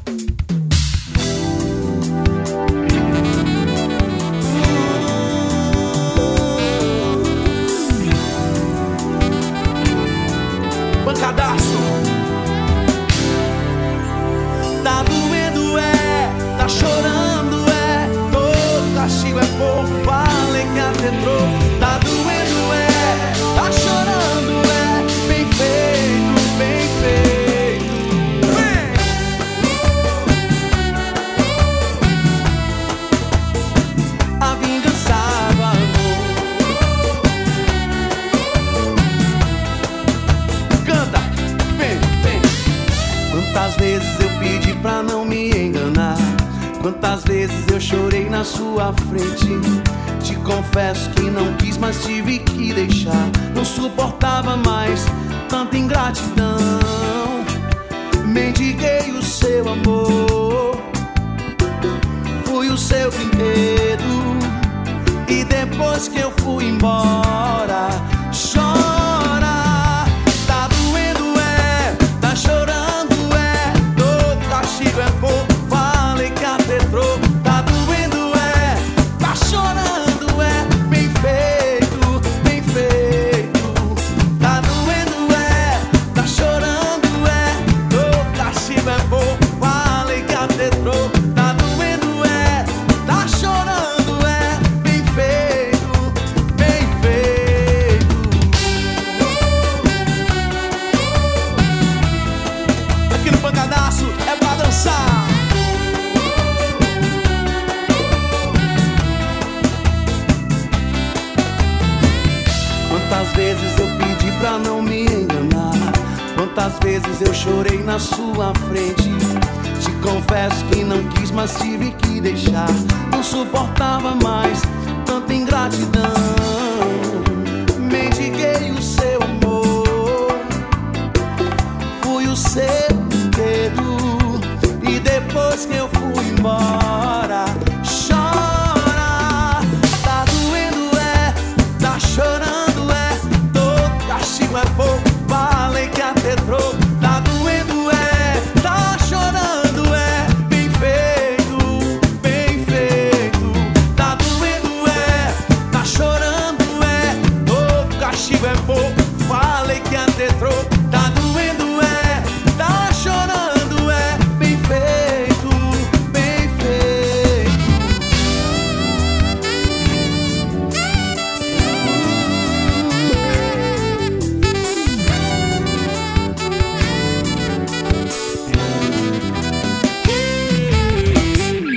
Pancadaço. Tá doendo, tá chorando, todo castigo é pouco, falei que atentou. Tá doendo, tá chorando, bem feito, bem feito. A vingança do amor. Canta, vem, vem. Quantas vezes eu pedi pra não me enganar, quantas vezes eu chorei na sua frente. Te confesso que não quis, mas tive que deixar. Não suportava mais tanta ingratidão. Mendiguei o seu amor, fui o seu brinquedo, e depois que eu fui embora, chora. Tá doendo, tá chorando, todo castigo é pouco, falei que atetrou. Tá doendo, tá chorando, bem feito, bem feito. Tá doendo, tá chorando, todo castigo é pouco, falei que atetrou. Tá doendo, tá chorando, bem feito, bem feito. Aqui no Pancadaço é pra dançar. Quantas vezes eu pedi pra não me enganar, quantas vezes eu chorei na sua frente. Te confesso que não quis, mas tive que deixar. Não suportava mais tanta ingratidão. Mendiguei o seu amor, fui o seu